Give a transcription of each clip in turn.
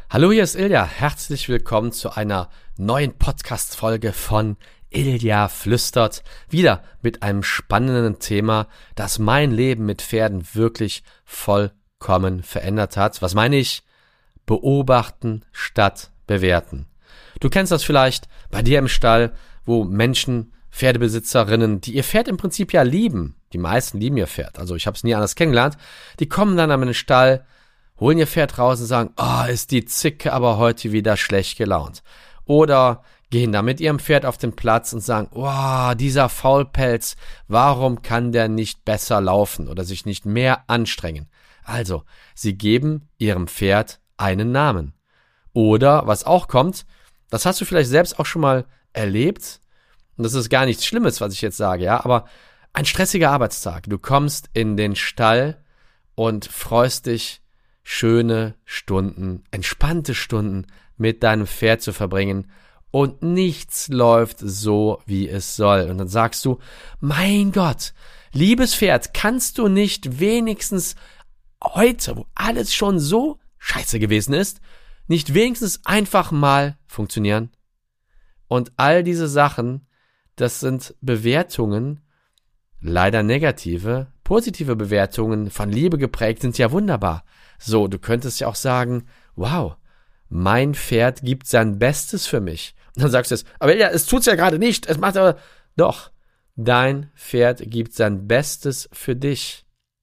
Hallo, hier ist Ilja. Herzlich willkommen zu einer neuen Podcast-Folge von Ilja flüstert. Wieder mit einem spannenden Thema, das mein Leben mit Pferden wirklich vollkommen verändert hat. Was meine ich? Beobachten statt bewerten. Du kennst das vielleicht bei dir im Stall, wo Menschen, Pferdebesitzerinnen, die ihr Pferd im Prinzip ja lieben, die meisten lieben ihr Pferd, also ich habe es nie anders kennengelernt, die kommen dann an den Stall, holen ihr Pferd raus und sagen, ist die Zicke aber heute wieder schlecht gelaunt. Oder gehen da mit ihrem Pferd auf den Platz und sagen, dieser Faulpelz, warum kann der nicht besser laufen oder sich nicht mehr anstrengen? Also, sie geben ihrem Pferd einen Namen. Oder, was auch kommt, das hast du vielleicht selbst auch schon mal erlebt, und das ist gar nichts Schlimmes, was ich jetzt sage, ja, aber ein stressiger Arbeitstag. Du kommst in den Stall und freust dich, schöne Stunden, entspannte Stunden mit deinem Pferd zu verbringen und nichts läuft so, wie es soll. Und dann sagst du, mein Gott, liebes Pferd, kannst du nicht wenigstens heute, wo alles schon so scheiße gewesen ist, nicht wenigstens einfach mal funktionieren? Und all diese Sachen, das sind Bewertungen, leider negative. Positive Bewertungen, von Liebe geprägt, sind ja wunderbar. So, du könntest ja auch sagen, wow, mein Pferd gibt sein Bestes für mich. Und dann sagst du jetzt, aber ja, es tut's ja gerade nicht, es macht aber, doch, dein Pferd gibt sein Bestes für dich.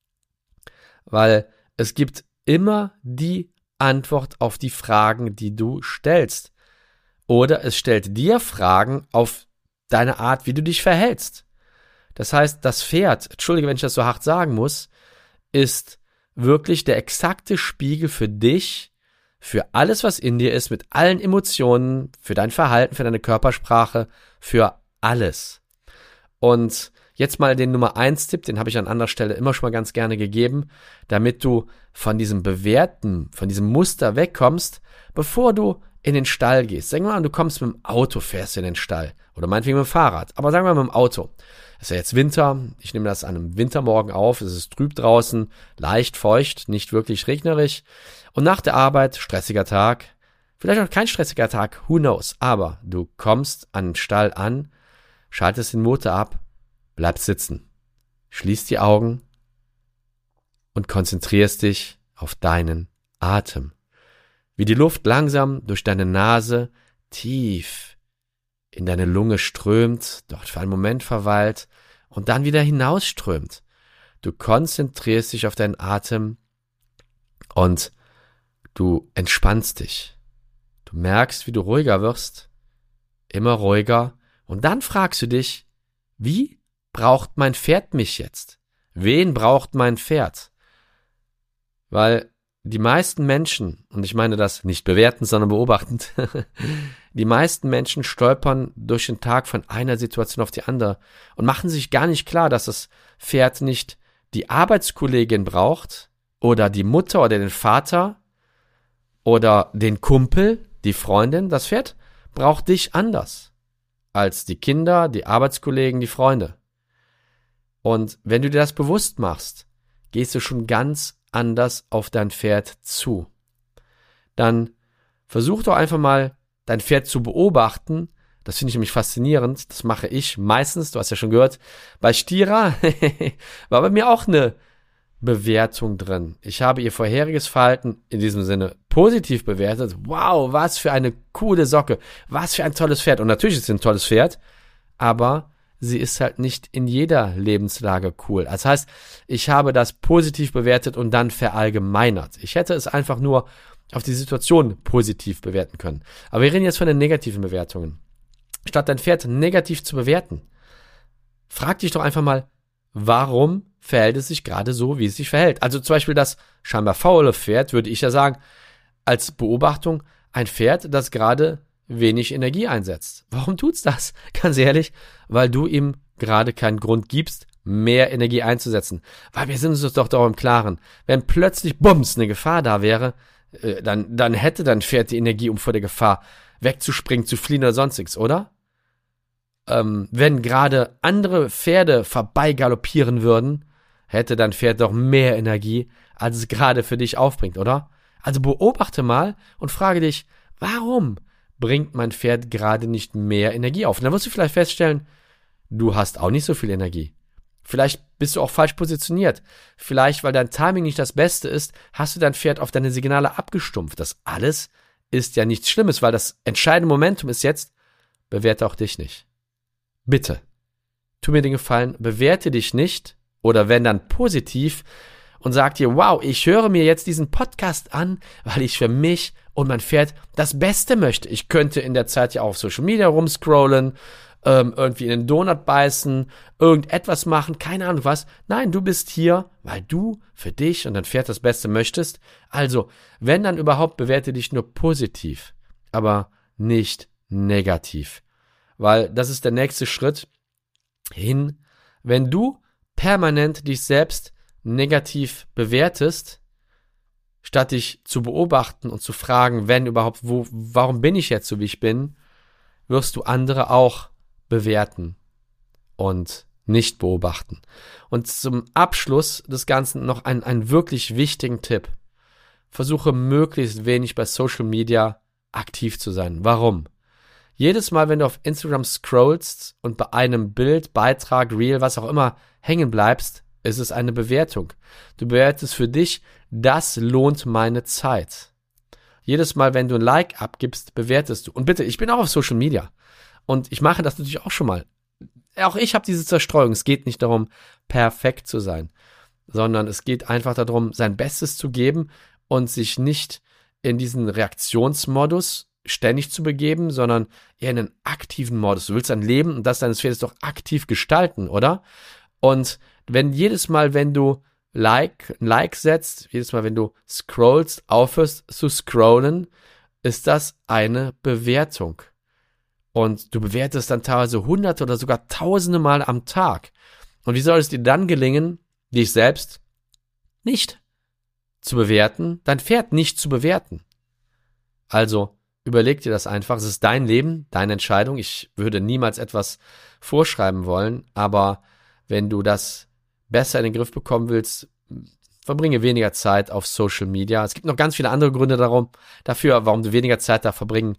Weil es gibt immer die Antwort auf die Fragen, die du stellst. Oder es stellt dir Fragen auf deine Art, wie du dich verhältst. Das heißt, das Pferd, entschuldige, wenn ich das so hart sagen muss, ist wirklich der exakte Spiegel für dich, für alles, was in dir ist, mit allen Emotionen, für dein Verhalten, für deine Körpersprache, für alles. Und jetzt mal den Nummer 1 Tipp, den habe ich an anderer Stelle immer schon mal ganz gerne gegeben, damit du von diesem Bewerten, von diesem Muster wegkommst, bevor du in den Stall gehst. Sagen wir mal, du kommst mit dem Auto, fährst in den Stall oder meinetwegen mit dem Fahrrad, aber sagen wir mal mit dem Auto. Es ist ja jetzt Winter, ich nehme das an einem Wintermorgen auf, es ist trüb draußen, leicht feucht, nicht wirklich regnerisch und nach der Arbeit, stressiger Tag, vielleicht auch kein stressiger Tag, who knows, aber du kommst an den Stall an, schaltest den Motor ab, bleibst sitzen, schließt die Augen und konzentrierst dich auf deinen Atem. Wie die Luft langsam durch deine Nase tief in deine Lunge strömt, dort für einen Moment verweilt und dann wieder hinausströmt. Du konzentrierst dich auf deinen Atem und du entspannst dich. Du merkst, wie du ruhiger wirst, immer ruhiger, und dann fragst du dich, wie braucht mein Pferd mich jetzt? Wen braucht mein Pferd? Weil die meisten Menschen, und ich meine das nicht bewertend, sondern beobachtend, die meisten Menschen stolpern durch den Tag von einer Situation auf die andere und machen sich gar nicht klar, dass das Pferd nicht die Arbeitskollegin braucht oder die Mutter oder den Vater oder den Kumpel, die Freundin. Das Pferd braucht dich anders als die Kinder, die Arbeitskollegen, die Freunde. Und wenn du dir das bewusst machst, gehst du schon ganz anders auf dein Pferd zu. Dann versuch doch einfach mal, dein Pferd zu beobachten. Das finde ich nämlich faszinierend. Das mache ich meistens, du hast ja schon gehört, bei Stira war bei mir auch eine Bewertung drin. Ich habe ihr vorheriges Verhalten in diesem Sinne positiv bewertet. Wow, was für eine coole Socke, was für ein tolles Pferd. Und natürlich ist sie ein tolles Pferd, aber sie ist halt nicht in jeder Lebenslage cool. Das heißt, ich habe das positiv bewertet und dann verallgemeinert. Ich hätte es einfach nur auf die Situation positiv bewerten können. Aber wir reden jetzt von den negativen Bewertungen. Statt dein Pferd negativ zu bewerten, frag dich doch einfach mal, warum verhält es sich gerade so, wie es sich verhält? Also zum Beispiel das scheinbar faule Pferd, würde ich ja sagen, als Beobachtung, ein Pferd, das gerade wenig Energie einsetzt. Warum tut's das? Ganz ehrlich, weil du ihm gerade keinen Grund gibst, mehr Energie einzusetzen. Weil wir sind uns doch darüber im Klaren, wenn plötzlich bums eine Gefahr da wäre, dann hätte dein Pferd die Energie, um vor der Gefahr wegzuspringen, zu fliehen oder sonstiges, oder? Wenn gerade andere Pferde vorbeigaloppieren würden, hätte dein Pferd doch mehr Energie, als es gerade für dich aufbringt, oder? Also beobachte mal und frage dich, warum bringt mein Pferd gerade nicht mehr Energie auf? Und dann wirst du vielleicht feststellen, du hast auch nicht so viel Energie. Vielleicht bist du auch falsch positioniert. Vielleicht, weil dein Timing nicht das Beste ist, hast du dein Pferd auf deine Signale abgestumpft. Das alles ist ja nichts Schlimmes, weil das entscheidende Momentum ist jetzt, bewerte auch dich nicht. Bitte, tu mir den Gefallen, bewerte dich nicht oder wenn dann positiv und sag dir, wow, ich höre mir jetzt diesen Podcast an, weil ich für mich und mein Pferd das Beste möchte. Ich könnte in der Zeit ja auch auf Social Media rumscrollen, irgendwie in den Donut beißen, irgendetwas machen, keine Ahnung was. Nein, du bist hier, weil du für dich und dein Pferd das Beste möchtest. Also, wenn dann überhaupt, bewerte dich nur positiv, aber nicht negativ. Weil das ist der nächste Schritt hin. Wenn du permanent dich selbst negativ bewertest, statt dich zu beobachten und zu fragen, wenn überhaupt, warum bin ich jetzt so, wie ich bin, wirst du andere auch bewerten und nicht beobachten. Und zum Abschluss des Ganzen noch einen wirklich wichtigen Tipp. Versuche möglichst wenig bei Social Media aktiv zu sein. Warum? Jedes Mal, wenn du auf Instagram scrollst und bei einem Bild, Beitrag, Reel, was auch immer hängen bleibst, ist es eine Bewertung. Du bewertest für dich, das lohnt meine Zeit. Jedes Mal, wenn du ein Like abgibst, bewertest du. Und bitte, ich bin auch auf Social Media. Und ich mache das natürlich auch schon mal. Auch ich habe diese Zerstreuung. Es geht nicht darum, perfekt zu sein, sondern es geht einfach darum, sein Bestes zu geben und sich nicht in diesen Reaktionsmodus ständig zu begeben, sondern eher in einen aktiven Modus. Du willst dein Leben und das deines Pferdes doch aktiv gestalten, oder? Und jedes Mal, wenn du ein Like setzt, jedes Mal, wenn du scrollst, aufhörst zu scrollen, ist das eine Bewertung. Und du bewertest dann teilweise hunderte oder sogar tausende Mal am Tag. Und wie soll es dir dann gelingen, dich selbst nicht zu bewerten, dein Pferd nicht zu bewerten? Also überleg dir das einfach. Es ist dein Leben, deine Entscheidung. Ich würde niemals etwas vorschreiben wollen, aber wenn du das besser in den Griff bekommen willst, verbringe weniger Zeit auf Social Media. Es gibt noch ganz viele andere Gründe dafür, warum du weniger Zeit da verbringen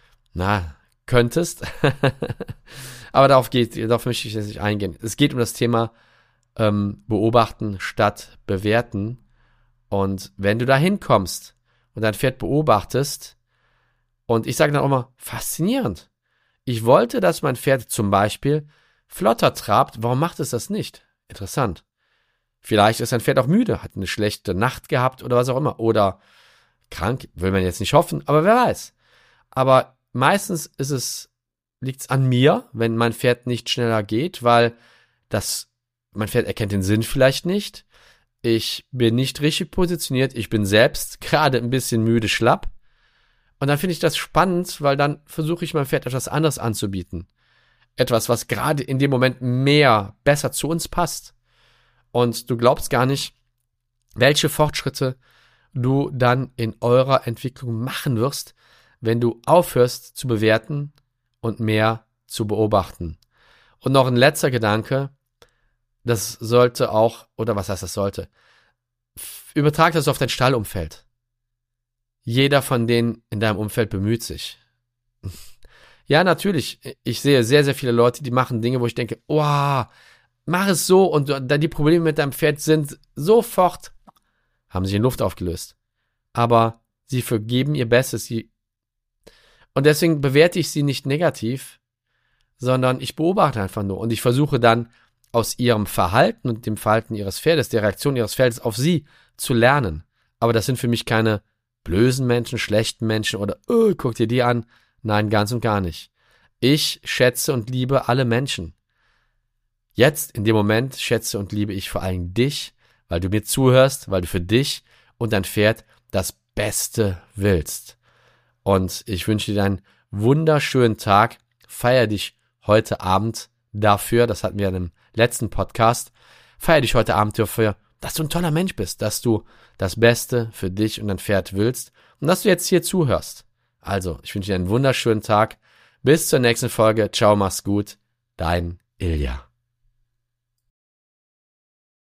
könntest. Aber darauf möchte ich jetzt nicht eingehen. Es geht um das Thema beobachten statt bewerten. Und wenn du da hinkommst und dein Pferd beobachtest, und ich sage dann auch immer, faszinierend. Ich wollte, dass mein Pferd zum Beispiel flotter trabt. Warum macht es das nicht? Interessant. Vielleicht ist ein Pferd auch müde, hat eine schlechte Nacht gehabt oder was auch immer. Oder krank, will man jetzt nicht hoffen, aber wer weiß. Aber meistens liegt es an mir, wenn mein Pferd nicht schneller geht, weil mein Pferd erkennt den Sinn vielleicht nicht. Ich bin nicht richtig positioniert. Ich bin selbst gerade ein bisschen müde, schlapp. Und dann finde ich das spannend, weil dann versuche ich meinem Pferd etwas anderes anzubieten. Etwas, was gerade in dem Moment besser zu uns passt. Und du glaubst gar nicht, welche Fortschritte du dann in eurer Entwicklung machen wirst, wenn du aufhörst zu bewerten und mehr zu beobachten. Und noch ein letzter Gedanke, das sollte auch, oder was heißt das sollte? Übertrag das auf dein Stallumfeld. Jeder von denen in deinem Umfeld bemüht sich. Ja, natürlich, ich sehe sehr, sehr viele Leute, die machen Dinge, wo ich denke, mach es so und die Probleme mit deinem Pferd sind sofort, haben sich in Luft aufgelöst. Aber sie vergeben ihr Bestes. Und deswegen bewerte ich sie nicht negativ, sondern ich beobachte einfach nur. Und ich versuche dann aus ihrem Verhalten und dem Verhalten ihres Pferdes, der Reaktion ihres Pferdes auf sie zu lernen. Aber das sind für mich keine bösen Menschen, schlechten Menschen oder guck dir die an. Nein, ganz und gar nicht. Ich schätze und liebe alle Menschen. Jetzt, in dem Moment, schätze und liebe ich vor allem dich, weil du mir zuhörst, weil du für dich und dein Pferd das Beste willst. Und ich wünsche dir einen wunderschönen Tag. Feier dich heute Abend dafür, das hatten wir in dem letzten Podcast, feier dich heute Abend dafür, dass du ein toller Mensch bist, dass du das Beste für dich und dein Pferd willst und dass du jetzt hier zuhörst. Also, ich wünsche dir einen wunderschönen Tag. Bis zur nächsten Folge. Ciao, mach's gut. Dein Ilja.